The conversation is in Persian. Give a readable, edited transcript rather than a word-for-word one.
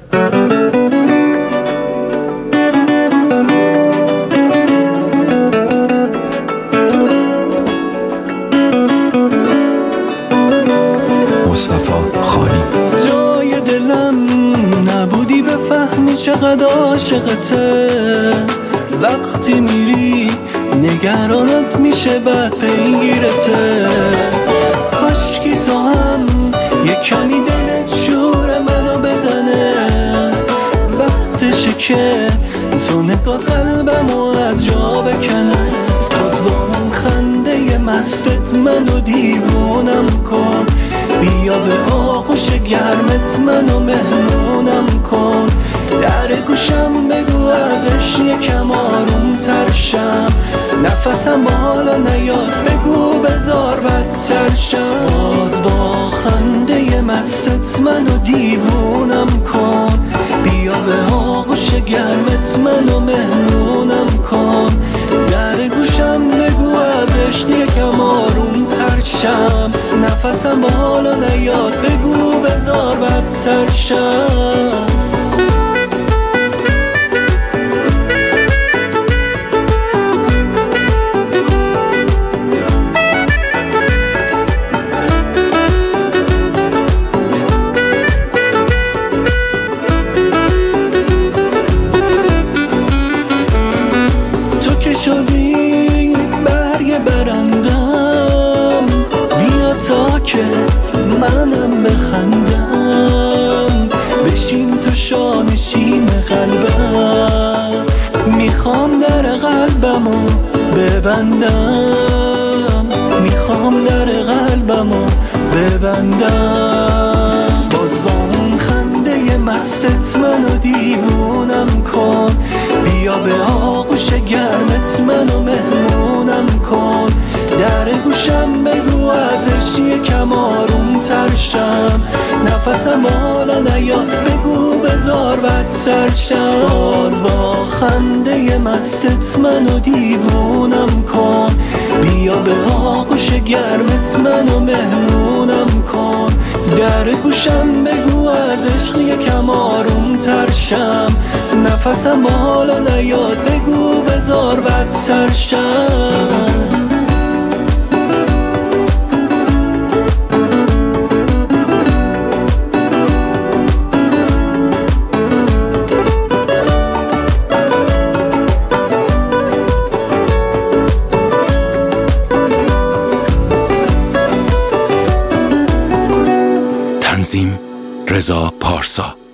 مصطفی خانی. جای دلم نبودی بفهمی چقدر عاشقته، وقتی میری نگرانت میشه بعد پیگیرته. کاشکی تو هم یه کمی دلت شور منو بزنه، وقتشه که تو نگاه قلبمو از جا بکنه. باز با اون خنده مستت منو دیوونم کن، بیا به آغوش گرمت منو مهمونم کن. در گوشم بگو ازش یکم آروم تر شم، نفسم بالا نیاد بگو بذار بدتر شم. باز با خنده مستت منو دیوونم کن، بیا به آغوش گرمت منو مهمونم کن. در گوشم بگو ازش یکم آروم تر شم، نفسم بالا نیاد بگو بذار بدتر شم. تو که شدی برگ برندم، بیا تا که منم بخندم. بشین تو شانشین قلبم، میخوام در قلبمو ببندم، میخوام در قلبمو ببندم. باز با اون خنده مستت منو دیوونم کن، بیا به آغوش گرمت منو مهمونم کن. در گوشم بگو ازش یکم آروم تر شم، نفسم بالا نیاد بگو بذار بدتر شم. باز با خنده مستت منو دیوونم کن، بیا به آغوش گرمت منو مهمونم کن. در گوشم بگو از عشق یکم آروم تر شم، نفسم بالا نیاد بگو بذار بدتر شم. تنظیم رضا پارسا.